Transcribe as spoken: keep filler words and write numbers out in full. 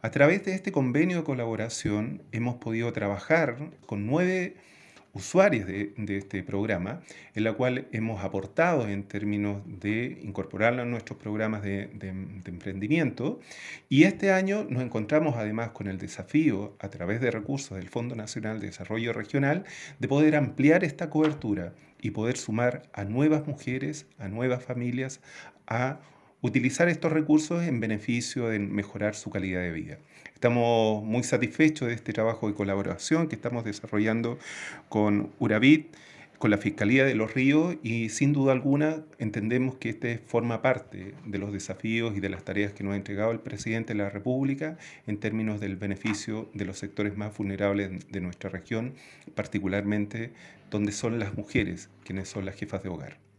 A través de este convenio de colaboración hemos podido trabajar con nueve usuarios de, de este programa, en la cual hemos aportado en términos de incorporarlo en nuestros programas de, de- de emprendimiento. Y este año nos encontramos además con el desafío, a través de recursos del Fondo Nacional de Desarrollo Regional, de poder ampliar esta cobertura y poder sumar a nuevas mujeres, a nuevas familias, a utilizar estos recursos en beneficio de mejorar su calidad de vida. Estamos muy satisfechos de este trabajo de colaboración que estamos desarrollando con URAVIT, con la Fiscalía de los Ríos, y sin duda alguna entendemos que este forma parte de los desafíos y de las tareas que nos ha entregado el presidente de la República en términos del beneficio de los sectores más vulnerables de nuestra región, particularmente donde son las mujeres quienes son las jefas de hogar.